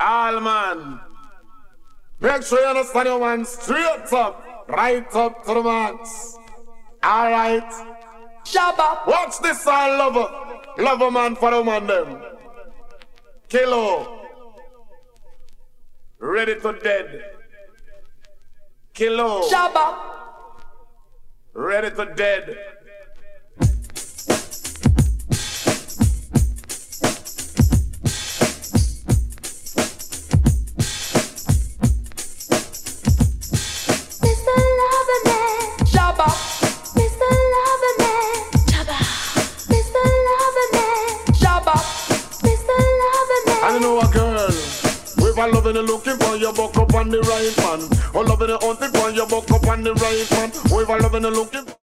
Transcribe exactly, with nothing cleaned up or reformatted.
All man. Make sure you understand your man straight up, right up to the max. Alright. Shabba. Watch this song, lover. Lover man for the man them. Kilo. Ready to dead. Kilo. Shabba. Ready to dead. I'm loving and looking for your buck up on the right man. I'm loving and hunting for your buck up on the right man. We've loving and looking.